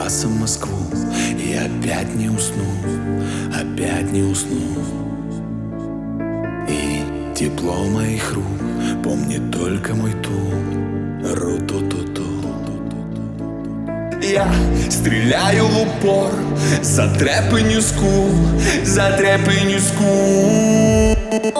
басом Москву. И опять не усну, опять не усну. И тепло моих рук помнит только мой тур. Ру-ту-ту-ту. Я стреляю в упор за трэп и нюску, за трэп и нюску.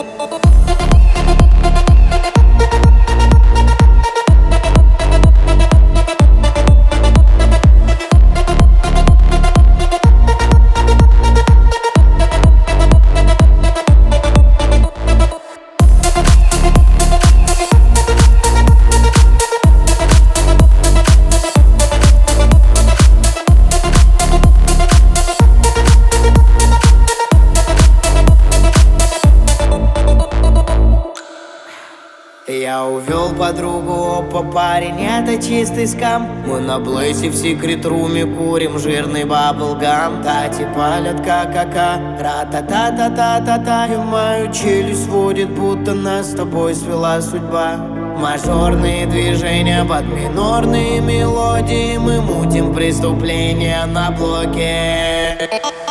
Я увел подругу, опа, парень, это чистый скам. Мы на Блэйсе в секрет-руме курим жирный баблгам. Тати палят ка-ка-ка, ра-та-та-та-та-та-та. И мою челюсть сводит, будто нас с тобой свела судьба. Мажорные движения под минорные мелодии. Мы мутим преступления на блоке.